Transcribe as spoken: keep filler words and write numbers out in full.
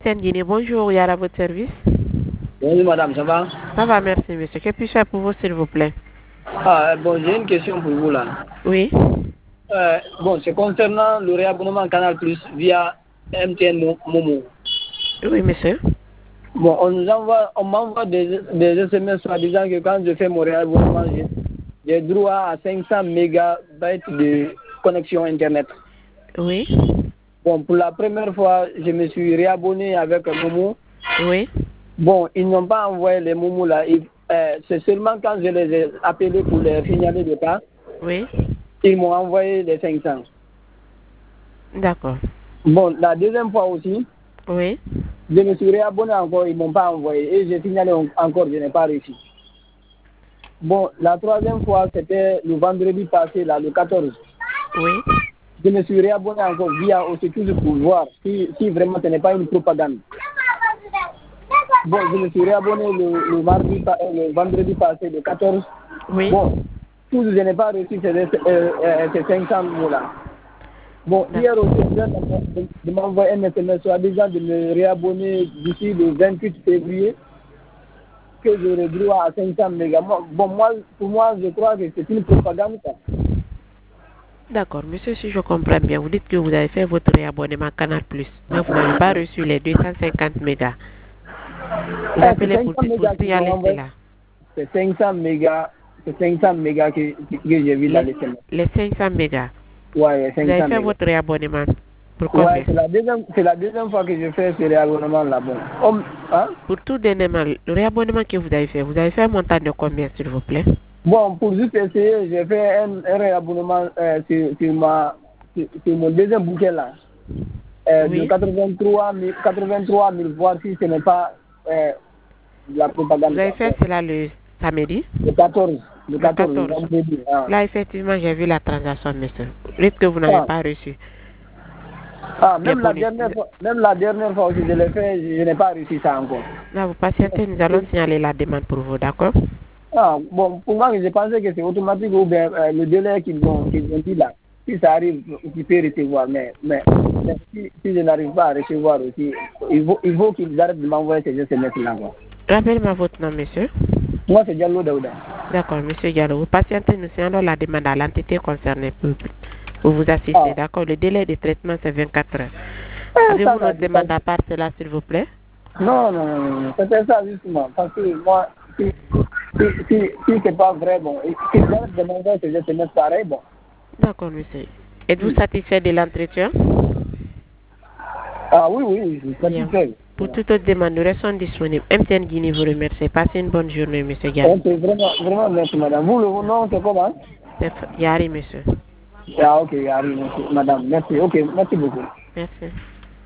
Guinée, bonjour, Yara, à votre service. Bonjour madame, ça va? Ça va, merci monsieur. Que puis-je faire pour vous, s'il vous plaît? Ah, bon, j'ai une question pour vous là. Oui. Euh, bon, c'est concernant le réabonnement Canal Plus via M T N Momo. Oui, monsieur. Bon, on nous envoie, on m'envoie des, des S M S soi-disant que quand je fais mon réabonnement, j'ai, j'ai droit à cinq cents mégabytes de connexion Internet. Oui. Bon, pour la première fois, je me suis réabonné avec Momo. Oui. Bon, ils n'ont pas envoyé les Momo là. Ils, euh, c'est seulement quand je les ai appelés pour les signaler de cas. Oui. Ils m'ont envoyé les cinq cents. D'accord. Bon, la deuxième fois aussi, Oui. je me suis réabonné encore, ils ne m'ont pas envoyé. Et j'ai signalé encore, je n'ai pas réussi. Bon, la troisième fois, c'était le vendredi passé, là, le quatorze. Oui. Je me suis réabonné encore via aussi toujours pour voir si, si vraiment ce n'est pas une propagande. Bon, je me suis réabonné le, le, mardi, le vendredi passé, le quatorze. Oui. Bon, toujours je n'ai pas réussi ces, euh, euh, ces cinq cents mots-là. Bon, hier aussi, je de m'envoyer un S M S soit-disant de me réabonner d'ici le vingt-huit février, que j'aurai droit à cinq cents mégas. Bon, moi, pour moi, je crois que c'est une propagande. D'accord, monsieur, si je comprends bien, vous dites que vous avez fait votre réabonnement Canal Plus, mais vous n'avez pas reçu les deux cent cinquante mégas. Vous Ah, appelez pour, pour signaler cela. C'est cinq cents mégas, c'est cinq cents mégas que, que, que j'ai vu dans les S M S. Les cinq cents mégas. Ouais, cinq cents vous avez fait mégas. votre réabonnement pour combien? Ouais, c'est la deuxième, c'est la deuxième fois que je fais ce réabonnement là. Bon. Oh, hein? Pour tout dernièrement, le réabonnement que vous avez fait, vous avez fait un montant de combien, s'il vous plaît? Bon, pour juste essayer, j'ai fait un, un réabonnement euh, sur, sur, ma, sur, sur mon deuxième bouquet là. Euh, Oui. De quatre-vingt-trois mille, voire si ce n'est pas euh, la propagande. Vous avez fait cela le samedi? Le quatorze. Le Le quatorze. quatorze. Ah. Là, effectivement, j'ai vu la transaction, monsieur. Dites que vous n'avez Ah. pas reçu. Ah, même la, dernière fois, même la dernière fois que je l'ai fait, je, je n'ai pas réussi ça encore. Là, vous patientez, nous allons signaler la demande pour vous, d'accord? Ah, bon, pour moi, je pensais que c'est automatique ou bien euh, le délai qu'ils ont, qu'ils ont dit là. Si ça arrive, tu peux recevoir. Mais, mais, mais si, si je n'arrive pas à recevoir aussi, il faut, il faut qu'ils arrêtent de m'envoyer ces S M S là. Rappelez-moi votre nom, monsieur. Moi, c'est Diallo Daouda. D'accord, monsieur Diallo. Vous patientez, nous signalons la demande à l'entité concernée pour, pour vous assister, ah. D'accord? Le délai de traitement, c'est vingt-quatre heures. Ah, avez-vous notre demande à part cela, s'il vous plaît? Non, non, non, non. C'était ça justement. Parce que moi, si, si, si, si c'est pas vrai, bon, si je demandais que je te mette pareil, bon. D'accord, monsieur. Êtes-vous oui. satisfait de l'entretien? Ah oui, oui, je suis satisfait. Pour toute autre demande, nous restons disponibles. M T N Guinée vous remercie. Passez une bonne journée, monsieur Gary. Ok, vraiment, vraiment merci, madame. Vous, le nom, c'est comment? C'est Yari, monsieur. Ah, ok, Yari, merci, madame. Merci, ok, merci beaucoup. Merci.